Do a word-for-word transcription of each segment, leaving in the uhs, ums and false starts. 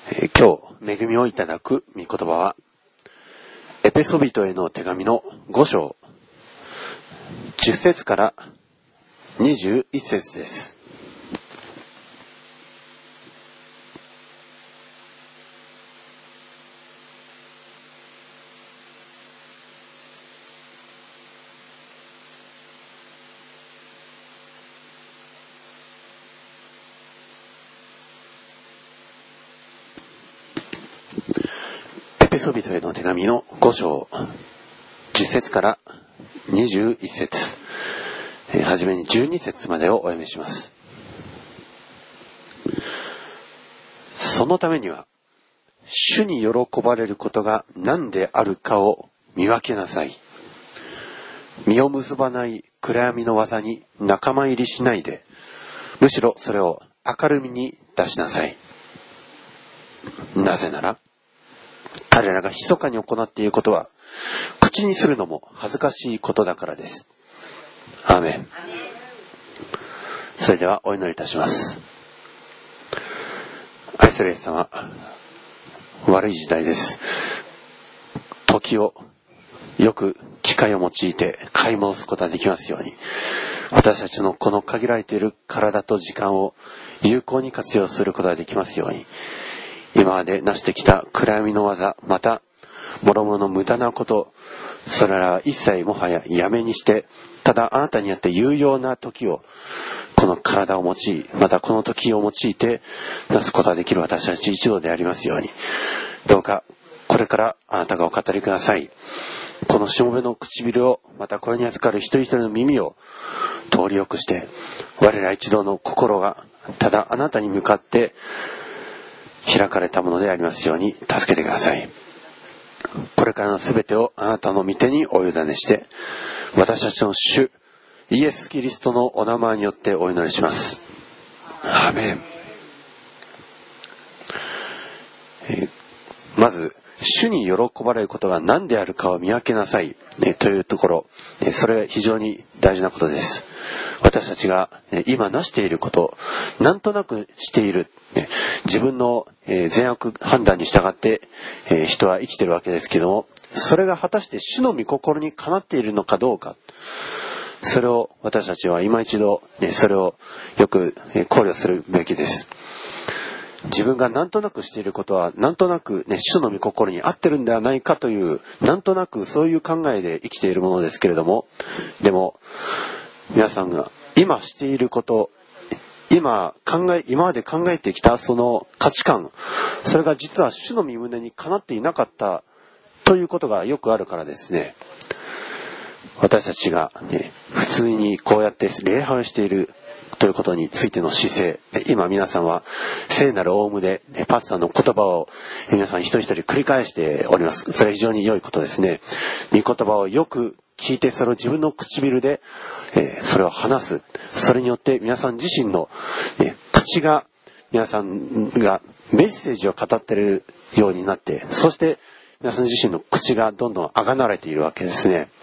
えー、今日恵みをいただく御言葉はエペソビトへの手紙のご章じゅっ節からにじゅういち節です。エペソビトへの手紙のご章じゅっ節からにじゅういち節、えー、はじめにじゅうに節までをお読みします。そのためには主に喜ばれることが何であるかを見分けなさい。実を結ばない暗闇の技に仲間入りしないで、むしろそれを明るみに出しなさい。なぜなら彼らが密かに行っていることは口にするのも恥ずかしいことだからです。アーメン。それではお祈りいたします。愛するイエス様、悪い時代です。時をよく機会を用いて買い戻すことができますように、私たちのこの限られている体と時間を有効に活用することができますように、今まで成してきた暗闇の技、また諸々の無駄なこと、それらは一切もはややめにして、ただあなたにあって有用な時をこの体を用い、またこの時を用いてなすことができる私たち一同でありますように、どうかこれからあなたがお語りください。このしもべの唇を、またこれに預かる一人一人の耳を通りよくして、我ら一同の心がただあなたに向かって開かれたものでありますように助けてください。これからのすべてをあなたの御手にお委ねして、私たちの主イエス・キリストのお名前によってお祈りします。アーメン。えー、まず主に喜ばれることが何であるかを見分けなさい、ね、というところ、ね、それは非常に大事なことです。私たちが、ね、今なしていること、なんとなくしている、ね、自分の、えー、善悪判断に従って、えー、人は生きているわけですけども、それが果たして主の御心にかなっているのかどうか、それを私たちは今一度、ね、それをよく考慮するべきです。自分がなんとなくしていることはなんとなく、ね、主の御心に合ってるんではないかという、なんとなくそういう考えで生きているものですけれども、でも皆さんが今していること、今考え今まで考えてきたその価値観、それが実は主の御胸にかなっていなかったということがよくあるからですね。私たちが、ね、普通にこうやって礼拝をしているということについての姿勢、今皆さんは聖なるオウムでパスタの言葉を皆さん一人一人繰り返しております。それは非常に良いことですね。御言葉をよく聞いて、それを自分の唇で、えー、それを話す。それによって皆さん自身の、ね、口が皆さんがメッセージを語っているようになって、そして皆さん自身の口がどんどんあがなわれているわけですね。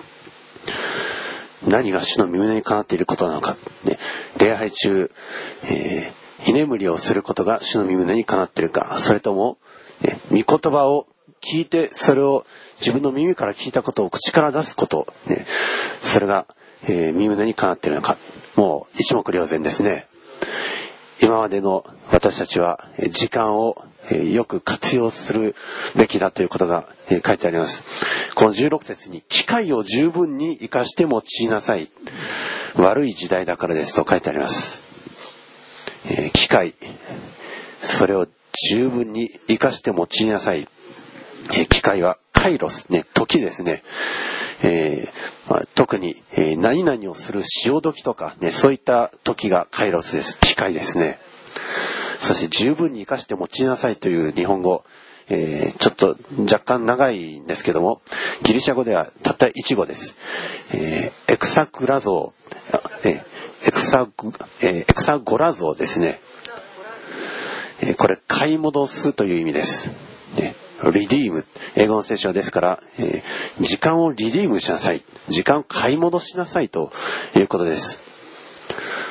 何が主の御胸にかなっていることなのか、ね、礼拝中、えー、居眠りをすることが主の御胸にかなっているか、それとも、ね、御言葉を聞いて、それを自分の耳から聞いたことを口から出すこと、ね、それが、えー、御胸にかなっているのか、もう一目瞭然ですね。今までの私たちは時間をよく活用するべきだということが書いてあります。このじゅうろく節に機会を十分に生かして用いなさい、悪い時代だからですと書いてあります。えー、機会、それを十分に生かして用いなさい。えー、機会はカイロス、ね、時ですね。えーまあ、特に、えー、何々をする潮時とか、ね、そういった時がカイロスです。機会ですね。そして十分に生かして用いなさいという日本語、えー、ちょっと若干長いんですけども、ギリシャ語ではたった一語です。えー、エクサグラゾー、えー、エクサグ、えー、エクサゴラゾーですね。えー、これ買い戻すという意味です。ね、リディーム、英語の聖書ですから、えー、時間をリディームしなさい、時間を買い戻しなさいということです。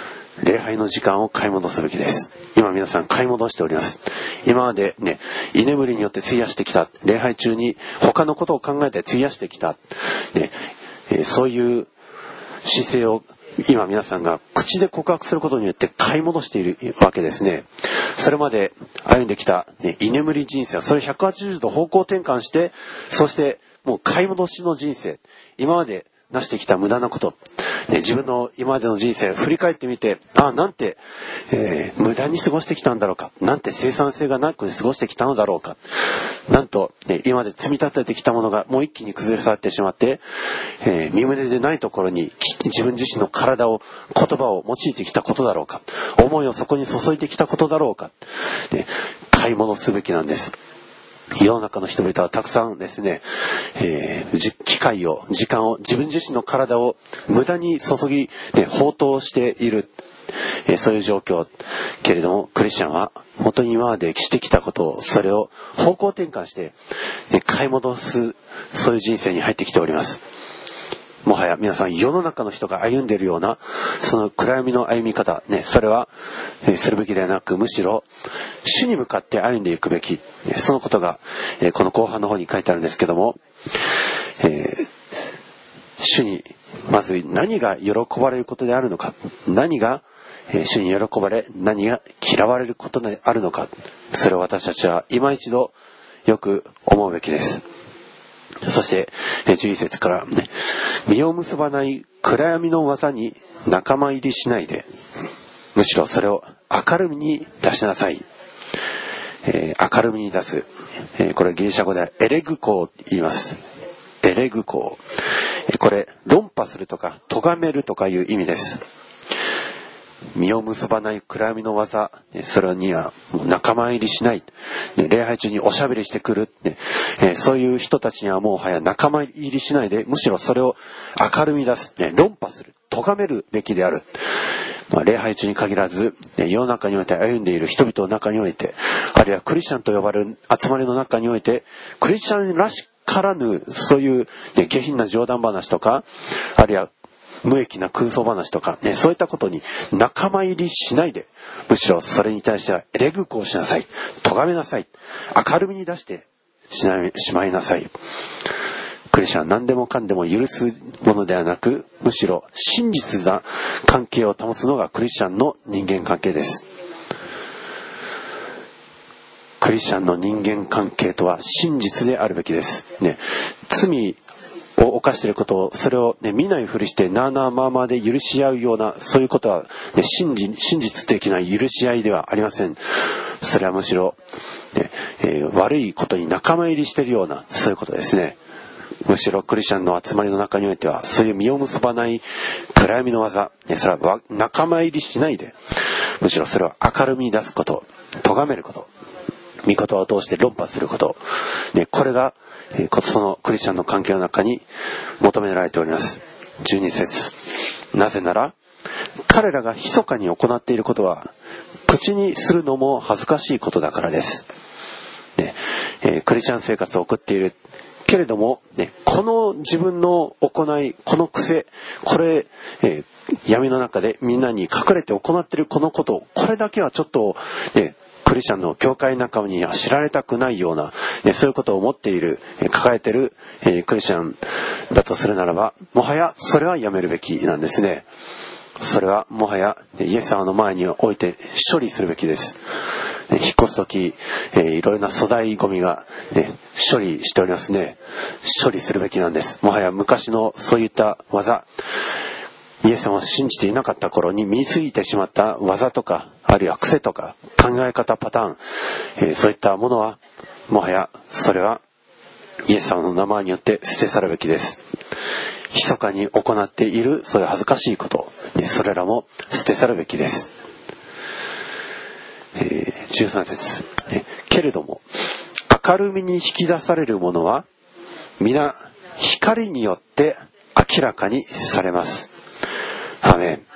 礼拝の時間を買い戻すべきです。今皆さん買い戻しております。今までね、居眠りによって費やしてきた、礼拝中に他のことを考えて費やしてきた、ねえー、そういう姿勢を今皆さんが口で告白することによって買い戻しているわけですね。それまで歩んできた、ね、居眠り人生はそれひゃくはちじゅうど方向転換して、そしてもう買い戻しの人生、今までなしてきた無駄なこと、ね、自分の今までの人生を振り返ってみて、ああなんて、えー、無駄に過ごしてきたんだろうか、なんて生産性がなく過ごしてきたのだろうか、なんと、ね、今まで積み立ててきたものがもう一気に崩れ去ってしまって、えー、身胸でないところに自分自身の体を、言葉を用いてきたことだろうか、思いをそこに注いできたことだろうか、ね、買い戻すべきなんです。世の中の人々はたくさんですね、えー、機会を、時間を、自分自身の体を無駄に注ぎ、ね、放蕩している、えー、そういう状況けれども、クリスチャンは本当に今までしてきたことを、それを方向転換して、ね、買い戻す、そういう人生に入ってきております。もはや皆さん世の中の人が歩んでいるようなその暗闇の歩み方、ね、それは、えー、するべきではなく、むしろ主に向かって歩んでいくべき、そのことが、えー、この後半の方に書いてあるんですけども、えー、主にまず何が喜ばれることであるのか、何が、えー、主に喜ばれ、何が嫌われることであるのか、それを私たちは今一度よく思うべきです。そしてじゅういち節からね、実を結ばない暗闇の技に仲間入りしないで、むしろそれを明るみに出しなさい。えー、明るみに出す、えー、これギリシャ語ではエレグコーと言います。エレグコー、えー、これ論破するとか咎めるとかいう意味です。実を結ばない暗闇の技、それにはもう仲間入りしない、礼拝中におしゃべりしてくる、そういう人たちにはもうはや仲間入りしないで、むしろそれを明るみ出す、論破する、咎めるべきである。まあ、礼拝中に限らず世の中において歩んでいる人々の中において、あるいはクリスチャンと呼ばれる集まりの中において、クリスチャンらしからぬそういう、ね、下品な冗談話とか、あるいは無益な空想話とか、ね、そういったことに仲間入りしないで、むしろそれに対してはエレグコをしなさい、咎めなさい、明るみに出してしなしまいなさい。クリスチャンは何でもかんでも許すものではなく、むしろ真実な関係を保つのがクリスチャンの人間関係です。クリスチャンの人間関係とは真実であるべきです、ね、罪を犯していることを、それを、ね、見ないふりしてなあなあまあまあで許し合うような、そういうことは、ね、真実、真実的な許し合いではありません。それはむしろ、ねえー、悪いことに仲間入りしているような、そういうことですね。むしろクリスチャンの集まりの中においては、そういう実を結ばない暗闇の技、ね、それは仲間入りしないで、むしろそれを明るみに出すこと、咎めること、御言葉を通して論破すること、ね、これがえー、そのクリスチャンの関係の中に求められております。じゅうに節、なぜなら彼らが密かに行っていることは口にするのも恥ずかしいことだからです、ねえー、クリスチャン生活を送っているけれども、ね、この自分の行い、この癖、これ、えー、闇の中でみんなに隠れて行っているこのこと、これだけはちょっと、ね、クリスチャンの教会仲間には知られたくないような、ね、そういうことを持っている、えー、抱えている、えー、クリスチャンだとするならば、もはやそれはやめるべきなんですね。それはもはやイエス様の前に置いて処理するべきです。引っ越すとき、えー、いろいろな粗大ゴミが、ね、処理しておりますね。処理するべきなんです。もはや昔のそういった技、イエス様を信じていなかった頃に身についてしまった技とか、あるいは癖とか考え方パターン、えー、そういったものはもはやそれはイエス様の名前によって捨て去るべきです。密かに行っているそういう恥ずかしいこと、ね、それらも捨て去るべきです。えー、じゅうさん節、ね、けれども明るみに引き出されるものは皆光によって明らかにされます。アーメン。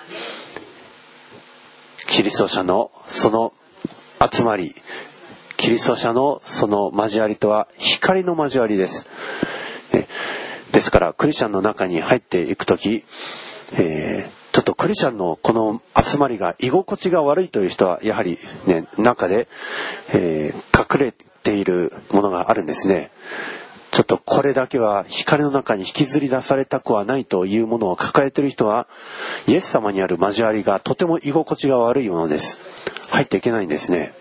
キリスト者のその集まり、キリスト者のその交わりとは光の交わりです。えですからクリスチャンの中に入っていくとき、えーちょっとクリスチャンのこの集まりが居心地が悪いという人はやはりね、中で、えー、隠れているものがあるんですね。ちょっとこれだけは光の中に引きずり出されたくはないというものを抱えている人は、イエス様にある交わりがとても居心地が悪いものです。入っていけないんですね。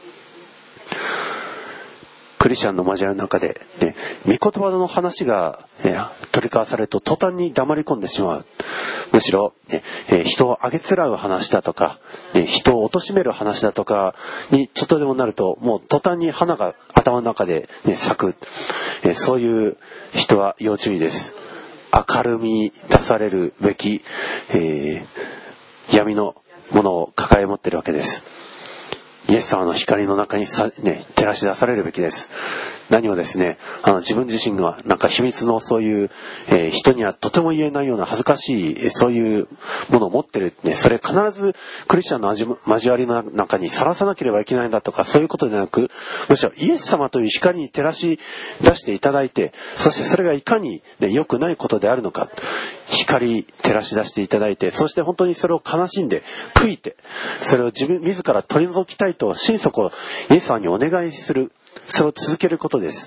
クリスチャンの交わりの中で、ね、御言葉の話が、えー、取り交わされると途端に黙り込んでしまう。むしろ、ねえー、人をあげつらう話だとか、ね、人を貶める話だとかにちょっとでもなると、もう途端に花が頭の中で、ね、咲く、えー、そういう人は要注意です。明るみに出されるべき、えー、闇のものを抱え持っているわけです。イエス様の光の中にさ、ね、照らし出されるべきです。何もですね、あの自分自身がなんか秘密のそういう、えー、人にはとても言えないような恥ずかしい、えー、そういうものを持ってる、ね、それ必ずクリスチャンの交わりの中にさらさなければいけないんだとか、そういうことでなく、むしろイエス様という光に照らし出していただいて、そしてそれがいかに、ね、良くないことであるのか、光照らし出していただいて、そして本当にそれを悲しんで悔いて、それを自分自ら取り除きたいと心底イエス様にお願いする、それを続けることです。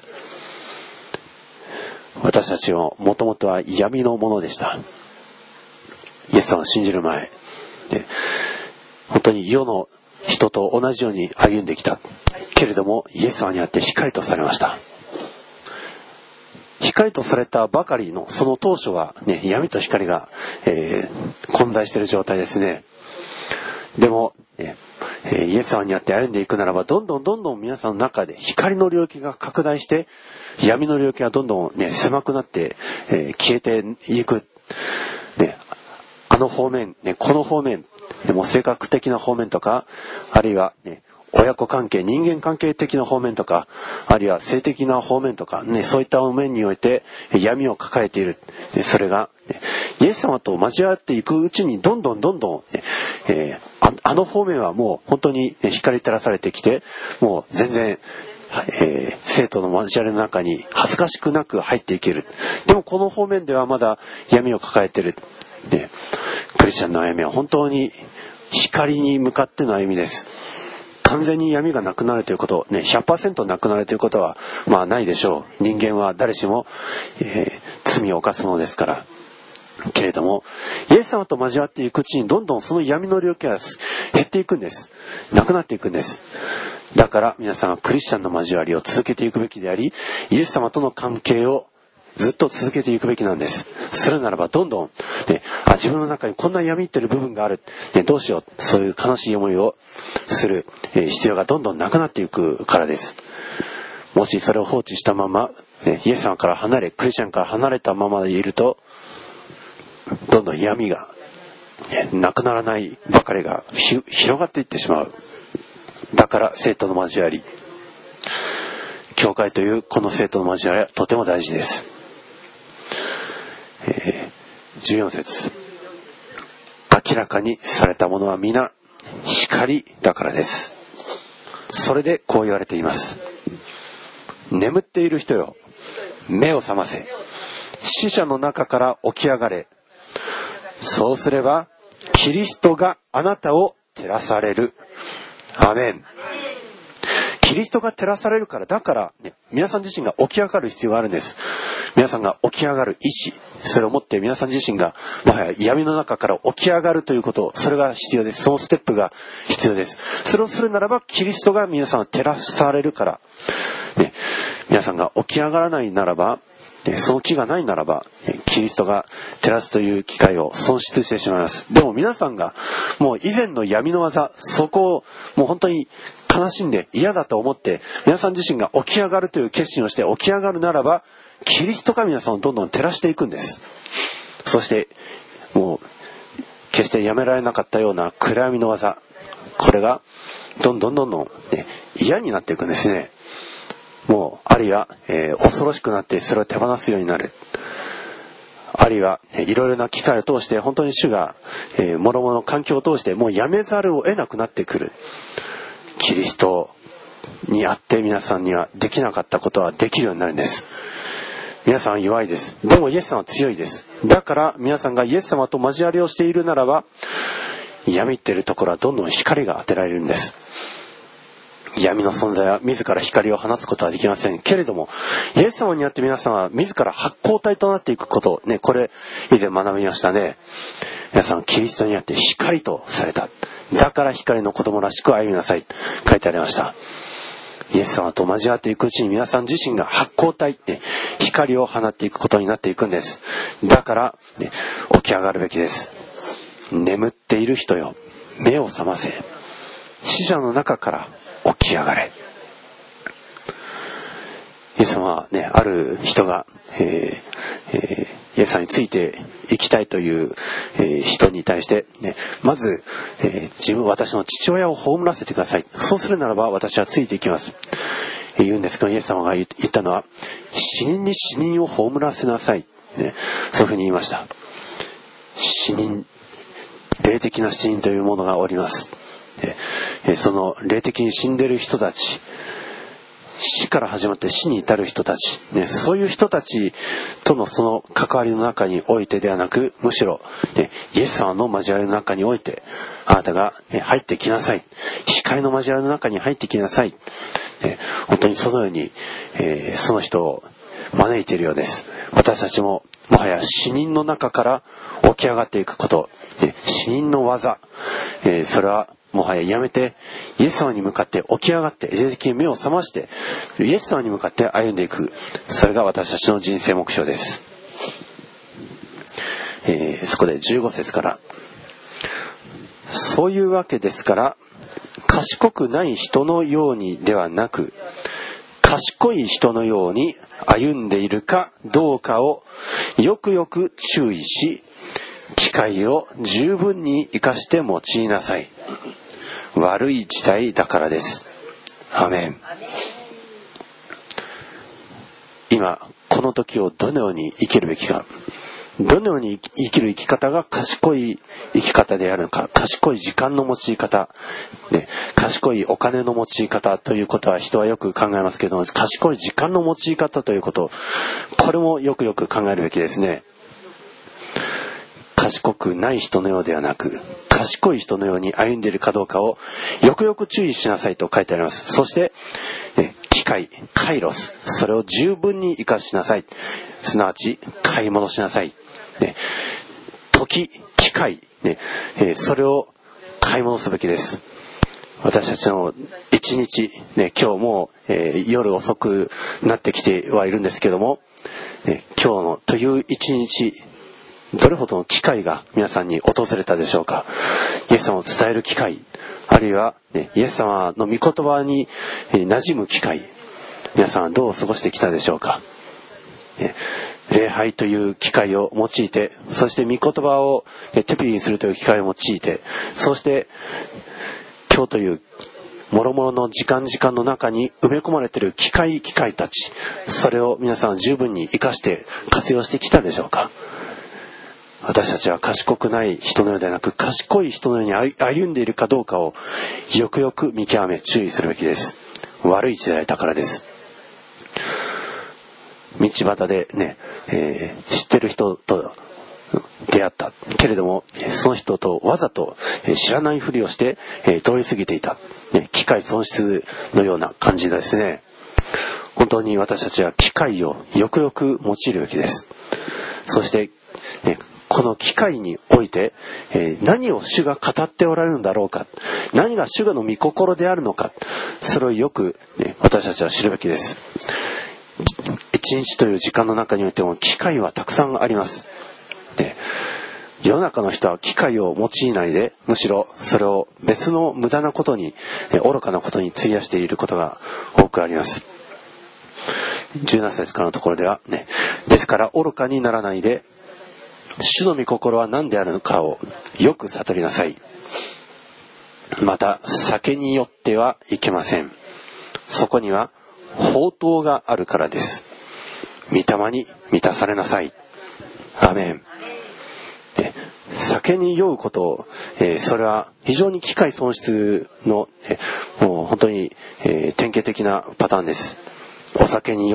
私たちももともとは闇のものでした。イエス様を信じる前で、本当に世の人と同じように歩んできたけれども、イエス様にあって光とされました。光とされたばかりのその当初は、ね、闇と光が、えー、混在している状態ですね。でも、ねえー、イエス様にあって歩んでいくならば、どんどんどんどん皆さんの中で光の領域が拡大して、闇の領域がどんどん、ね、狭くなって、えー、消えていく、ね、あの方面、ね、この方面、でも性格的な方面とか、あるいは、ね、親子関係、人間関係的な方面とか、あるいは性的な方面とか、ね、そういった面において闇を抱えている。それが、ね、イエス様と交わっていくうちにどんどんどんどん、ねえー、あ, あの方面はもう本当に光照らされてきて、もう全然、えー、生徒の交わりの中に恥ずかしくなく入っていける。でもこの方面ではまだ闇を抱えている。ね、クリスチャンの歩みは本当に光に向かっての歩みです。完全に闇がなくなるということ、ね、ひゃくパーセント なくなるということはまあないでしょう。人間は誰しも、えー、罪を犯すものですから。けれども、イエス様と交わっていくうちにどんどんその闇の領域が減っていくんです。なくなっていくんです。だから皆さんはクリスチャンの交わりを続けていくべきであり、イエス様との関係をずっと続けていくべきなんです。するならばどんどん、ね、あ自分の中にこんな闇ってる部分がある、ね、どうしよう、そういう悲しい思いをする、えー、必要がどんどんなくなっていくからです。もしそれを放置したまま、ね、イエス様から離れ、クリスチャンから離れたままでいると、どんどん闇が、ね、なくならないばかりが広がっていってしまう。だから生徒の交わり、教会というこの生徒の交わりはとても大事です。えー、じゅうよん節、明らかにされたものは皆光だからです。それでこう言われています。眠っている人よ、目を覚ませ、死者の中から起き上がれ。そうすればキリストがあなたを照らされる。アメン。キリストが照らされるから、だから、ね、皆さん自身が起き上がる必要があるんです。皆さんが起き上がる意志、それをもって皆さん自身がもはや闇の中から起き上がるということ、それが必要です。そのステップが必要です。それをするならばキリストが皆さんを照らされるから、ね、皆さんが起き上がらないならば、その気がないならばキリストが照らすという機会を損失してしまいます。でも皆さんがもう以前の闇の技、そこをもう本当に悲しんで嫌だと思って皆さん自身が起き上がるという決心をして起き上がるならば、キリストが皆さんをどんどん照らしていくんです。そしてもう決してやめられなかったような暗闇の技、これがどんどんどんどん、ね、嫌になっていくんですね。もうあるいは、えー、恐ろしくなってそれを手放すようになる。あるいは、ね、いろいろな機会を通して本当に主が、えー、諸々の環境を通してもうやめざるを得なくなってくる。キリストにあって皆さんにはできなかったことはできるようになるんです。 皆さんは弱いです。でもイエス様は強いです。だから皆さんがイエス様と交わりをしているならば、闇っているところはどんどん光が当てられるんです。闇の存在は自ら光を放つことはできませんけれども、イエス様にあって皆さんは自ら発光体となっていくことね、これ以前学びましたね。皆さんキリストにあって光とされた。だから光の子供らしく歩みなさい書いてありました。イエス様と交わっていくうちに皆さん自身が発光体って光を放っていくことになっていくんです。だから、ね、起き上がるべきです。眠っている人よ、目を覚ませ。死者の中から起き上がれ。イエス様はね、ある人が、えーえーイエス様についていきたいという、えー、人に対して、ね、まず、えー、自分私の父親を葬らせてください。そうするならば私はついていきます。えー、言うんですけど、イエス様が言ったのは、死人に死人を葬らせなさい、ね。そういうふうに言いました。死人、霊的な死人というものがおります。でえー、その霊的に死んでいる人たち、死から始まって死に至る人たち、ね、そういう人たちとのその関わりの中においてではなく、むしろ、ね、イエス様の交わりの中においてあなたが、ね、入ってきなさい。光の交わりの中に入ってきなさい。ね、本当にそのように、えー、その人を招いているようです。私たちももはや死人の中から起き上がっていくこと、ね、死人の技、えー、それはもはややめて、イエス様に向かって起き上がって、霊的に目を覚まして、イエス様に向かって歩んでいく。それが私たちの人生目標です。えー、そこでじゅうご節から。そういうわけですから、賢くない人のようにではなく、賢い人のように歩んでいるかどうかをよくよく注意し、機会を十分に生かして用いなさい。悪い時代だからです。アメン。今この時をどのように生きるべきか、どのように生きる生き方が賢い生き方であるのか、賢い時間の用い方、ね、賢いお金の用い方ということは人はよく考えますけど、賢い時間の用い方ということ、これもよくよく考えるべきですね。賢くない人のようではなく、賢い人のように歩んでいるかどうかをよくよく注意しなさいと書いてあります。そして、ね、機会、カイロス、それを十分に生かしなさい。すなわち買い戻しなさい。ね、時、機会、ねえー、それを買い戻すべきです。私たちの一日、ね、今日も、えー、夜遅くなってきてはいるんですけども、ね、今日のという一日、どれほどの機会が皆さんに訪れたでしょうか。イエス様を伝える機会、あるいは、ね、イエス様の御言葉に、えー、馴染む機会、皆さんはどう過ごしてきたでしょうか。ね、礼拝という機会を用いて、そして御言葉を、ね、手振りにするという機会を用いて、そして今日という諸々の時間時間の中に埋め込まれている機会機会たち、それを皆さんは十分に生かして活用してきたでしょうか。私たちは賢くない人のようではなく、賢い人のように歩んでいるかどうかをよくよく見極め注意するべきです。悪い時代だからです。道端でね、えー、知ってる人と出会ったけれども、その人とわざと知らないふりをして、えー、通り過ぎていた、ね、機会損失のような感じですね。本当に私たちは機会をよくよく用いるべきです。そして、ね、この機会において、えー、何を主が語っておられるんだろうか、何が主がの御心であるのか、それをよく、ね、私たちは知るべきです。一日という時間の中においても機会はたくさんあります。で、世の中の人は機会を用いないで、むしろそれを別の無駄なことに、愚かなことに費やしていることが多くあります。じゅうなな節からのところではね、ですから愚かにならないで、主の御心は何であるのかをよく悟りなさい。また酒によってはいけません。そこには法灯があるからです。御霊に満たされなさい。アーメン。え酒に酔うことを、えー、それは非常に機会損失の、えもう本当に、えー、典型的なパターンです。お酒に酔う、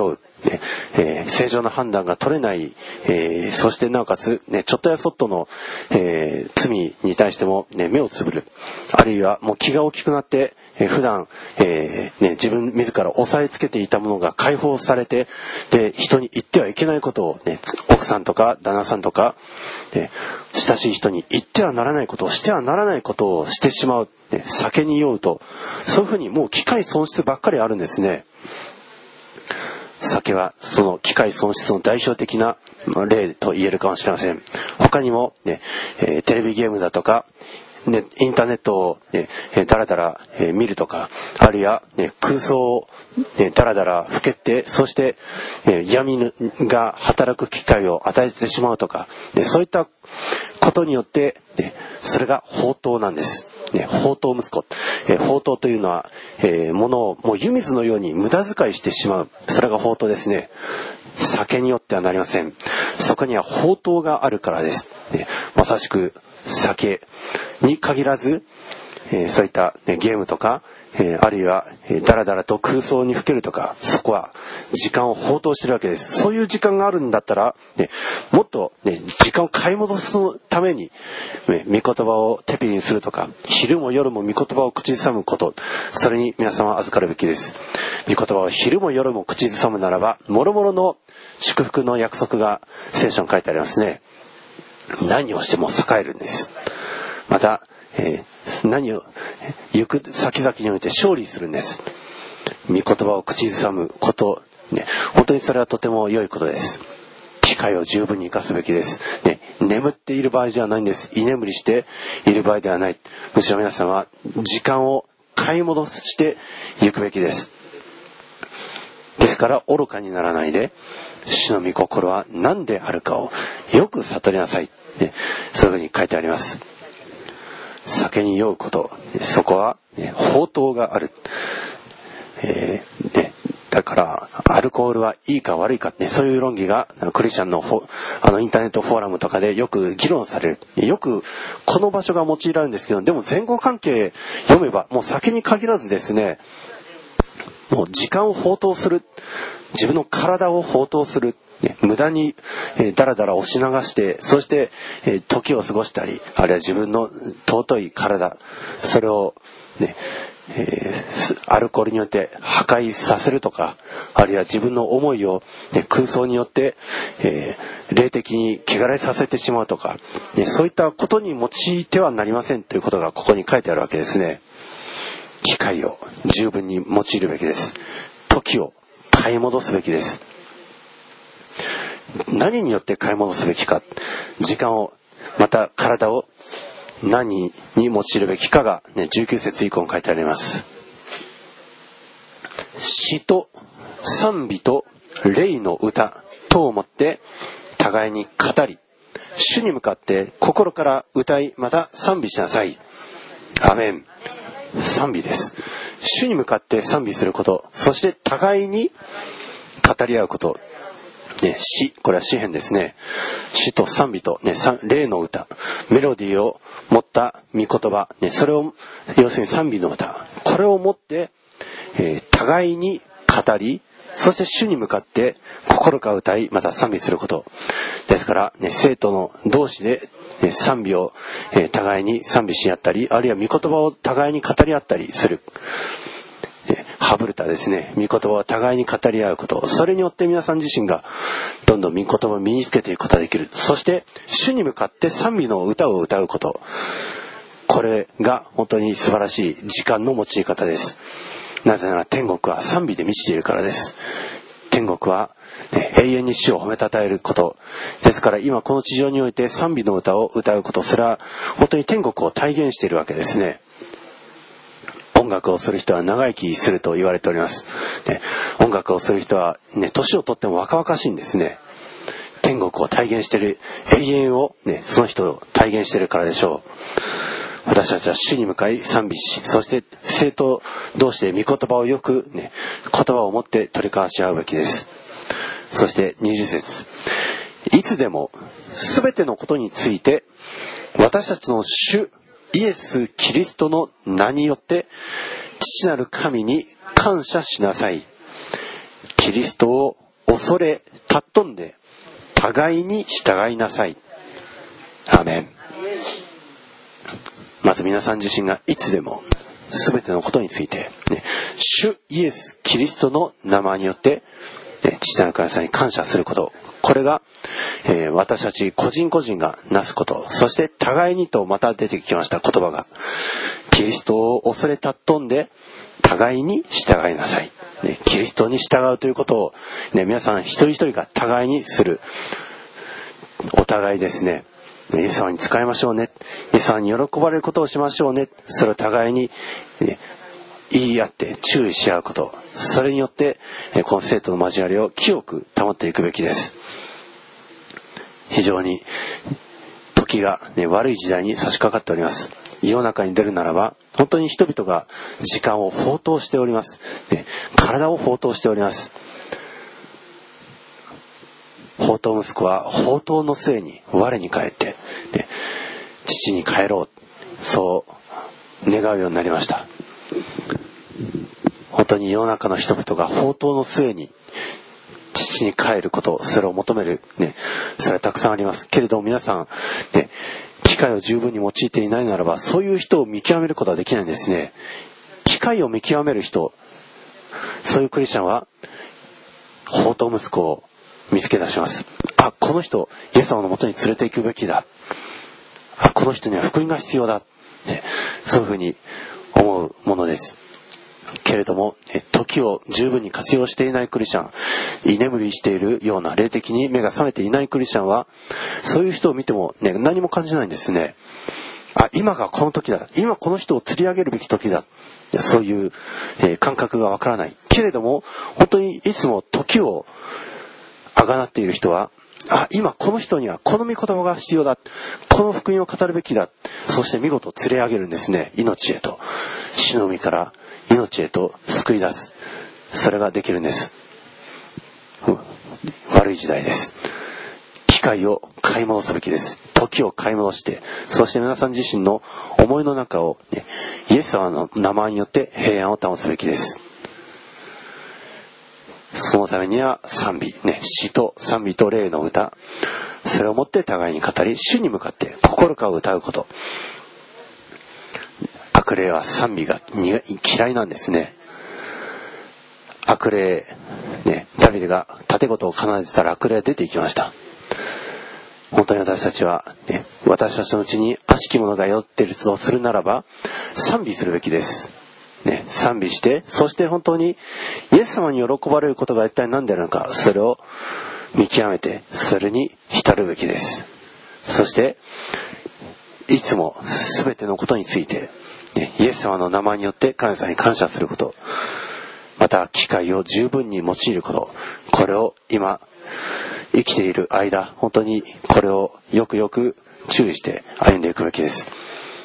ねえー、正常な判断が取れない、えー、そしてなおかつ、ね、ちょっとやそっとの、えー、罪に対しても、ね、目をつぶる、あるいはもう気が大きくなってえー、普段、えーね、自分自ら押さえつけていたものが解放されて、で人に言ってはいけないことを、ね、奥さんとか旦那さんとか、ね、親しい人に言ってはならないことをしてはならないことをしてしまう、ね、酒に酔うと、そういうふうにもう機会損失ばっかりあるんですね。酒はその機会損失の代表的な例と言えるかもしれません。他にも、ねえー、テレビゲームだとかね、インターネットを、ね、だらだら、えー、見るとか、あるいは、ね、空想を、ね、だらだらふけって、そして、えー、闇が働く機会を与えてしまうとか、ね、そういったことによって、ね、それが放蕩なんです。ね、放蕩息子、えー、放蕩というのは、えー、物をもう湯水のように無駄遣いしてしまう、それが放蕩ですね。酒によってはなりません。そこには放蕩があるからです。ね、まさしく酒に限らず、えー、そういった、ね、ゲームとか、えー、あるいは、えー、だらだらと空想にふけるとか、そこは時間を放蕩してるわけです。そういう時間があるんだったら、ね、もっと、ね、時間を買い戻すために、ね、御言葉を手びにするとか、昼も夜も御言葉を口ずさむこと、それに皆さんは預かるべきです。御言葉を昼も夜も口ずさむならば、もろもろの祝福の約束が聖書に書いてありますね。何をしても栄えるんです。また、えー、何を行く先々において勝利するんです。御言葉を口ずさむこと、ね、本当にそれはとても良いことです。機会を十分に生かすべきです、ね、眠っている場合じゃないんです。居眠りしている場合ではない。むしろ皆さんは時間を買い戻していくべきです。ですから愚かにならないで、主の御心は何であるかをよく悟りなさい、ね、そういうふうに書いてあります。酒に酔うこと、そこは、ね、放蕩がある、えーね、だからアルコールはいいか悪いか、ね、そういう論議がクリスチャンのあのインターネットフォーラムとかでよく議論される。よくこの場所が用いられるんですけど、でも前後関係読めばもう酒に限らずですね、もう時間を放蕩する、自分の体を放蕩する、ね、無駄に、えー、だらだら押し流して、そして、えー、時を過ごしたり、あるいは自分の尊い体、それを、ねえー、アルコールによって破壊させるとか、あるいは自分の思いを、ね、空想によって、えー、霊的に汚れさせてしまうとか、ね、そういったことに用いてはなりませんということがここに書いてあるわけですね。機会を十分に用いるべきです。時を買い戻すべきです。何によって買い戻すべきか、時間を、また体を何に用いるべきかが、ね、じゅうきゅう節以降に書いてあります。詩と賛美と霊の歌とをもって互いに語り、主に向かって心から歌い、また賛美しなさい。アメン。賛美です。主に向かって賛美すること、そして互いに語り合うこと、ね、詩、これは詩編ですね。詩と賛美と、ね、霊の歌、メロディーを持った御言葉、ね、それを要するに賛美の歌、これを持って、えー、互いに語り、そして主に向かって心から歌い、また賛美することですから、ね、生徒の同士で、ね、賛美を、えー、互いに賛美し合ったり、あるいは御言葉を互いに語り合ったりする、ね、ハブルタですね。御言葉を互いに語り合うこと、それによって皆さん自身がどんどん御言葉を身につけていくことができる。そして主に向かって賛美の歌を歌うこと、これが本当に素晴らしい時間の用い方です。なぜなら天国は賛美で満ちているからです。天国は、ね、永遠に主を褒めたたえることですから、今この地上において賛美の歌を歌うこと、それは本当に天国を体現しているわけですね。音楽をする人は長生きすると言われております、ね、音楽をする人は、ね、年をとっても若々しいんですね。天国を体現している、永遠を、ね、その人を体現しているからでしょう。私たちは主に向かい賛美し、そして生徒同士で御言葉をよく、ね、言葉を持って取り交わし合うべきです。そしてにじゅう節、いつでもすべてのことについて私たちの主イエス・キリストの名によって父なる神に感謝しなさい。キリストを恐れ尊んで互いに従いなさい。アーメン。まず皆さん自身がいつでも全てのことについて、ね、主イエス・キリストの名前によって、ね、父なる神様に感謝すること、これが、えー、私たち個人個人がなすこと、そして互いにとまた出てきました言葉が、キリストを恐れ尊んで互いに従いなさい、ね、キリストに従うということを、ね、皆さん一人一人が互いにする、お互いですね、イエス様に仕えましょうね、イエス様に喜ばれることをしましょうね、それを互いに、ね、言い合って注意し合うこと、それによってこの生徒の交わりを清く保っていくべきです。非常に時が、ね、悪い時代に差し掛かっております。世の中に出るならば本当に人々が時間を放蕩しております、ね、体を放蕩しております。放蕩息子は放蕩の末に我に返って、ね、父に帰ろう、そう願うようになりました。本当に世の中の人々が放蕩の末に父に帰ること、それを求める、ね、それはたくさんありますけれども、皆さん、ね、機会を十分に用いていないならばそういう人を見極めることはできないんですね。機会を見極める人、そういうクリスチャンは放蕩息子を見つけ出します。あ、この人イエス様のもとに連れて行くべきだ、あ、この人には福音が必要だ、ね、そういうふうに思うものです。けれども時を十分に活用していないクリスチャン、居眠りしているような、霊的に目が覚めていないクリスチャンはそういう人を見ても、ね、何も感じないんですね。あ、今がこの時だ、今この人を釣り上げるべき時だ、そういう、えー、感覚がわからない。けれども本当にいつも時をあがなっている人は、あ、今この人にはこの御言葉が必要だ、この福音を語るべきだ、そして見事連れ上げるんですね。命へと、死の海から命へと救い出す、それができるんです。悪い時代です。機会を買い戻すべきです。時を買い戻して、そして皆さん自身の思いの中を、ね、イエス様の名前によって平安を保つべきです。そのためには賛美、ね、詩と賛美と霊の歌、それをもって互いに語り、主に向かって心から歌うこと。悪霊は賛美が嫌いなんですね。悪霊、ね、ダビデが盾事を奏でてたら悪霊が出ていきました。本当に私たちは、ね、私たちのうちに悪しき者が酔っているとするならば賛美するべきです、ね、賛美して、そして本当にイエス様に喜ばれることが一体何であるのか、それを見極めてそれに浸るべきです。そしていつも全てのことについて、ね、イエス様の名前によって神様に感謝すること、また機会を十分に用いること、これを今生きている間、本当にこれをよくよく注意して歩んでいくべきです。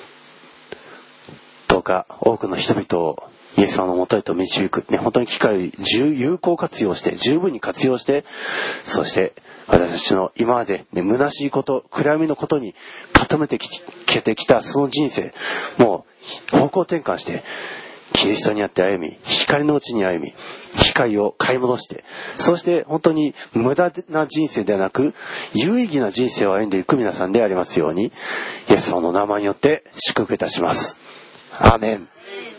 どうか多くの人々をイエス様のもとへと導く、ね、本当に機会を有効活用して、十分に活用して、そして私たちの今まで、ね、虚しいこと、暗闇のことに固めてきてきたその人生、もう方向転換してキリストにあって歩み、光のうちに歩み、機会を買い戻して、そして本当に無駄な人生ではなく有意義な人生を歩んでいく皆さんでありますように、イエス様の名前によって祝福いたします。アーメン。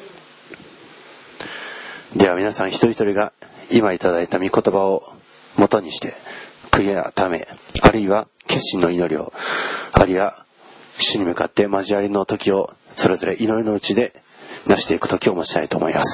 では皆さん一人一人が今いただいた御言葉を元にして悔い改め、あるいは決心の祈りを、あるいは主に向かって交わりの時をそれぞれ祈りのうちで成していく時を持ちたいと思います。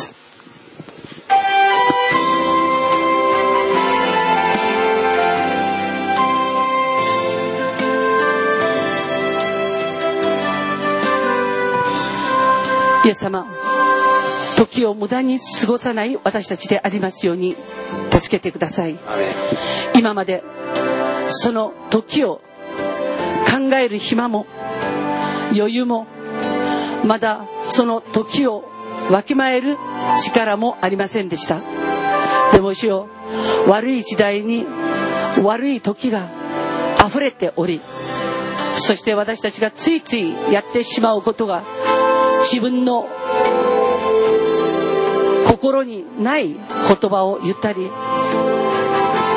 イエス様、時を無駄に過ごさない私たちでありますように助けてください。今までその時を考える暇も余裕も、まだその時をわきまえる力もありませんでした。でも主よ、悪い時代に悪い時があふれており、そして私たちがついついやってしまうことが、自分の心にない言葉を言ったり、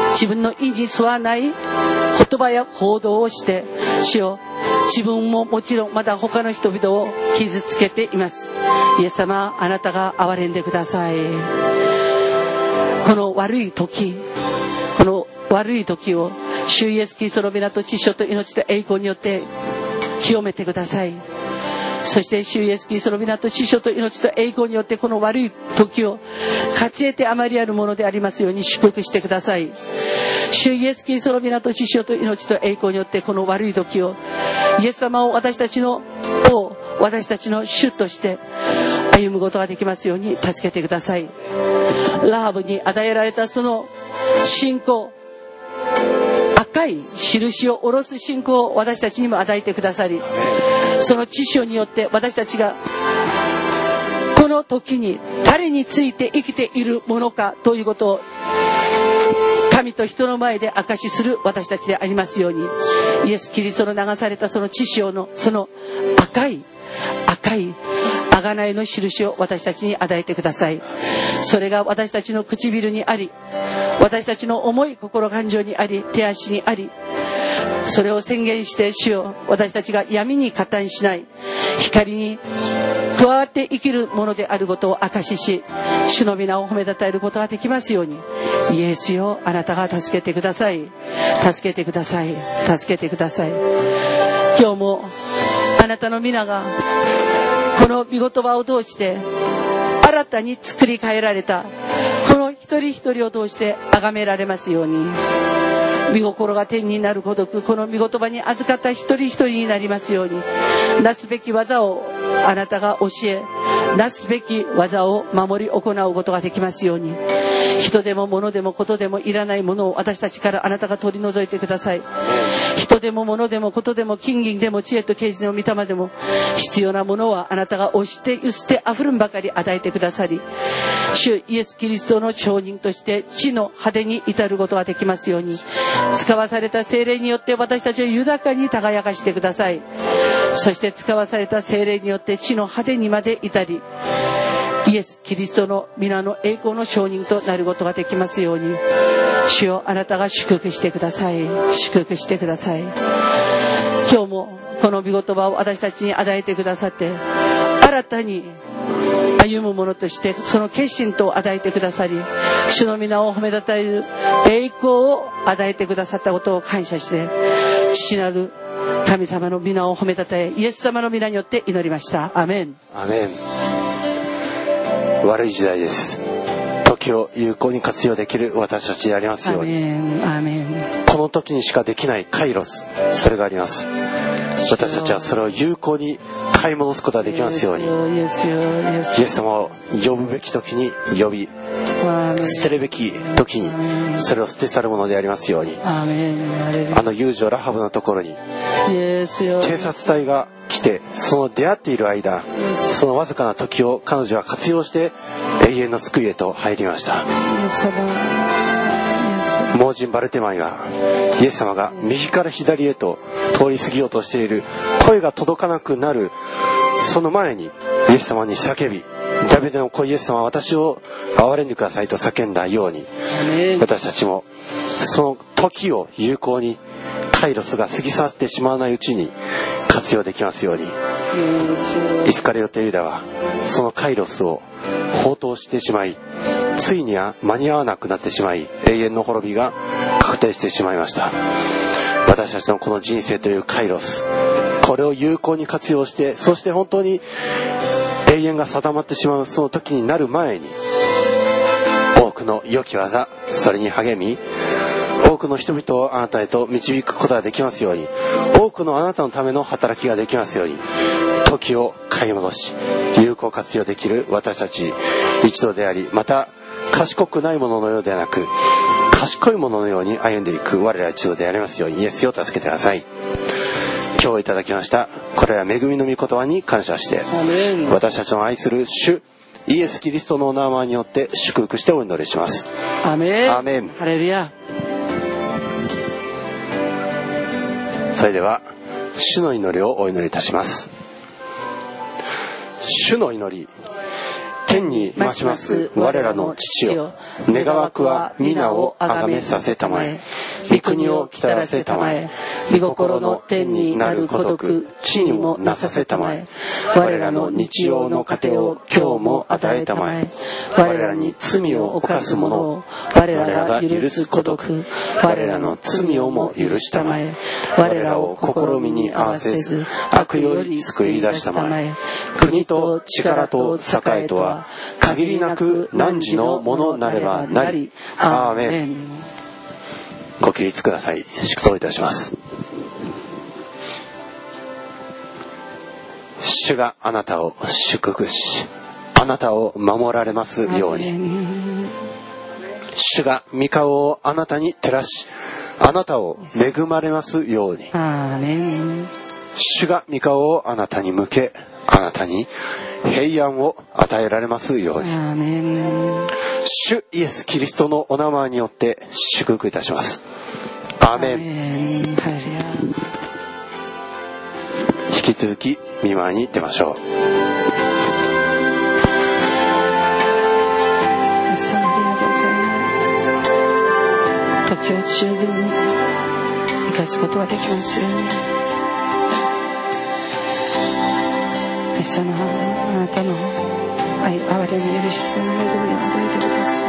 自分の意に沿わない言葉や行動をして、主よ、自分ももちろんまた他の人々を傷つけています。イエス様、あなたが憐れんでください。この悪い時、この悪い時を主イエスキリストの皆と知性と命と栄光によって清めてください。そして主イエスキリストの皆と知性と命と栄光によってこの悪い時を勝ち得てあまりあるものでありますように祝福してください。主イエスキリストの皆と知性と命と栄光によってこの悪い時を、イエス様を私たちの王、私たちの主として歩むことができますように助けてください。ラハブに与えられたその信仰、赤い印を下ろす信仰を私たちにも与えてくださり、その知性によって私たちがこの時に誰について生きているものかということを神と人の前で証しする私たちでありますように、イエス・キリストの流されたその知性のその赤い赤い贖いの印を私たちに与えてください。それが私たちの唇にあり、私たちの思い心感情にあり、手足にあり、それを宣言して主よ、私たちが闇に加担しない光に加わって生きるものであることを証しし、主の皆を褒めたたえることができますように、イエスよ、あなたが助けてください。助けてください。助けてください。今日もあなたの皆がこの御言葉を通して新たに作り変えられたこの一人一人を通して崇められますように、御心が天になる孤独、この御言葉に預かった一人一人になりますように、なすべき技をあなたが教え、なすべき技を守り行うことができますように、人でも物でもことでもいらないものを私たちからあなたが取り除いてください。人でも物でもことでも金銀でも知恵と啓示の御霊でも、必要なものはあなたが押してゆすってあふるんばかり与えてくださり、主イエス・キリストの証人として地の果てに至ることができますように、使わされた聖霊によって私たちを豊かに輝かしてください。そして使わされた聖霊によって地の果てにまで至り、イエス・キリストの皆の栄光の証人となることができますように、主よ、あなたが祝福してください。祝福してください。今日もこの御言葉を私たちに与えてくださって、新たに歩む者としてその決心と与えてくださり、主の皆を褒めたたえる栄光を与えてくださったことを感謝して、父なる神様の皆を褒めたたえ、イエス様の皆によって祈りました。アメン。 アメン。悪い時代です。時を有効に活用できる私たちでありますように。 アメン。アメン。 この時にしかできないカイロス、それがあります。私たちはそれを有効に買い戻すことができますように、イエス様を呼ぶべき時に呼び、捨てるべき時にそれを捨て去るものでありますように。あの遊女ラハブのところに偵察隊が来て、その出会っている間、そのわずかな時を彼女は活用して永遠の救いへと入りました。盲人バルテマイがイエス様が右から左へと通り過ぎようとしている、声が届かなくなるその前にイエス様に叫び、ダビデの子イエス様は私を憐れんでくださいと叫んだように、私たちもその時を有効にカイロスが過ぎ去ってしまわないうちに活用できますように。イスカリオテユダはそのカイロスを放蕩してしまい、ついには間に合わなくなってしまい、永遠の滅びが確定してしまいました。私たちのこの人生というカイロス、これを有効に活用して、そして本当に永遠が定まってしまうその時になる前に、多くの良き技、それに励み、多くの人々をあなたへと導くことができますように、多くのあなたのための働きができますように、時を買い戻し有効活用できる私たち一同であり、また賢くないもののようではなく賢いもののように歩んでいく我ら一同でありますように、イエスを助けてください。今日いただきましたこれは恵みの御言葉に感謝して、私たちの愛する主イエス・キリストのお名前によって祝福してお祈りします。 アメン。 アメン。 ハレルヤ。 それでは主の祈りをお祈りいたします。主の祈り。 天に増します我らの父よ、願わくは皆をあがめさせたまえ、御国をきたらせたまえ、御心の天になるごとく地にもなさせたまえ、我らの日曜の糧を今日も与えたまえ、我らに罪を犯す者を我らが許すごとく我らの罪をも許したまえ、我らを試みに合わせず悪より救い出したまえ、国と力と栄とは限りなく汝のものなればなり、アーメン。ご起立ください。祝祷いたします。主があなたを祝福し、あなたを守られますように。主が御顔をあなたに照らし、あなたを恵まれますように。 アーメン。 主が御顔をあなたに向け、あなたに平安を与えられますように。 アーメン。 主イエスキリストのお名前によって祝福いたします。アーメン。 アーメン。ハレルヤ。 引き続き御前に出ましょう。 イエス様ありがとうございます。時を十分に生かすことができますように。イエス様、あなたの愛、憐れみ、許し、その恵みを与えてくださ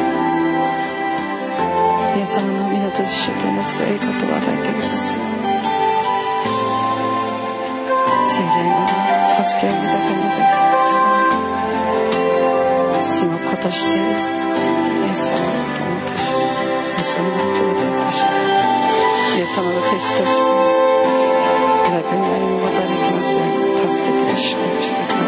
い。イエス様の皆と主と命と栄光とを与えてください。聖霊の助けを皆だけに与えてください。主の子として、イエス様の友として、イエス様の兄弟として、イエス様の弟子として、皆だけに歩むことができますように助けて祝福してください。